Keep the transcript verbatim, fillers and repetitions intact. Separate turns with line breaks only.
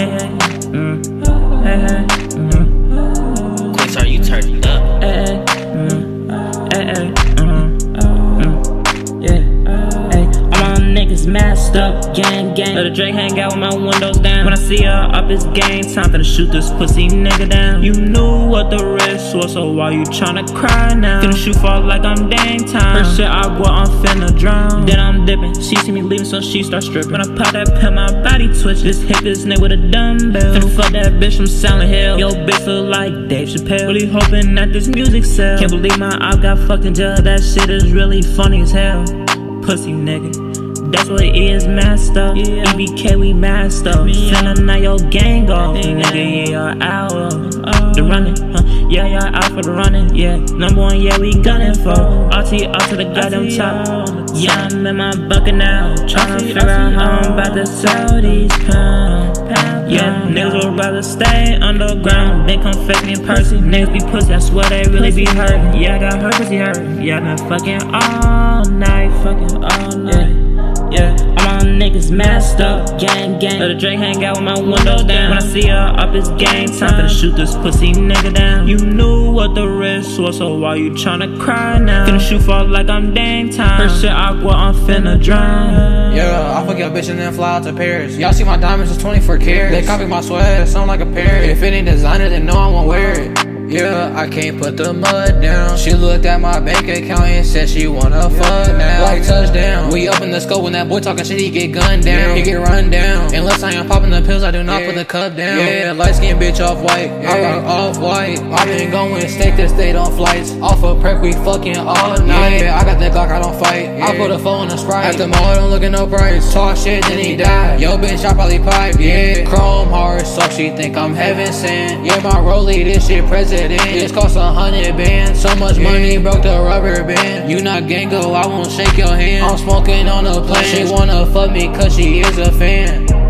Hey, hey, mm, hey, hey, mm.
Quickstar, you turned up.
Hey, hey, mm, hey, hey, mm, mm, yeah. Hey, all my niggas masked up, gang, gang. Let a Drake hang out with my windows down. When I see her up, it's game time for to shoot this pussy nigga down. You knew what the risk was, so why you tryna cry now? Finna shoot fall like I'm dang time. First shit I go, I'm finna drown. Then I'm dipping, she see me leaving, so she start stripping. When I pop that pill, my body twitch. Just hit this nigga with a dumbbell. Finna fuck that bitch from Silent Hill. Yo, bitch look like Dave Chappelle. Really hoping that this music sell. Can't believe my op got fucked in jail. That shit is really funny as hell. Pussy nigga. That's what it is, masked up. Yeah. E B K, we masked up. Yeah. Finna now your gang off. Yeah. Nigga, yeah, y'all out uh, the running. Huh? Yeah, y'all out for the running. Yeah, number one, yeah, we gunning for. R T up to the goddamn top. Yeah, I'm in my bucket now. Tryna figure out how I'm about to sell these pounds. Yeah, niggas would rather stay underground. They come fake me in person. Niggas be pussy, I swear they really be hurting. Yeah, I got hurt pussy hurt. Yeah, I been fucking all night. Fucking all night. Yeah, all my niggas masked up, gang, gang. Let a Drake hang out with my window down. When I see her up, it's gang time. Finna shoot this pussy nigga down. You knew what the risk was, so why you tryna cry now? Finna shoot fall like I'm dang time. First shit aqua, I'm finna drown.
Yeah, I fuck your bitch and then fly out to Paris. Y'all see my diamonds is twenty-four carats. They copy my swag, sound like a parrot. If it ain't designer, then no, I won't wear it. Yeah, I can't put the mud down. She looked at my bank account and said she wanna fuck now. Like touchdown. We up in the scope when that boy talking shit, he get gunned down. He get run down. Unless I am popping the pills, I do not yeah. put the cup down. Yeah, light skin bitch off white. Yeah. I rock off white. I been going state to state on flights. Off of perk, we fucking all night. Yeah, I got that Glock, I don't fight. Yeah. I put a phone in a Sprite. At the mall, I don't look at no price. Talk shit, then he die. Yo, bitch, I probably pipe. Yeah, chrome hard, so she think I'm heaven sent. Yeah, my rollie, this shit president. It's cost a hundred bands. So much money broke the rubber band. You not Gango, I won't shake your hand. I'm smoking on a plane. She wanna fuck me cause she is a fan.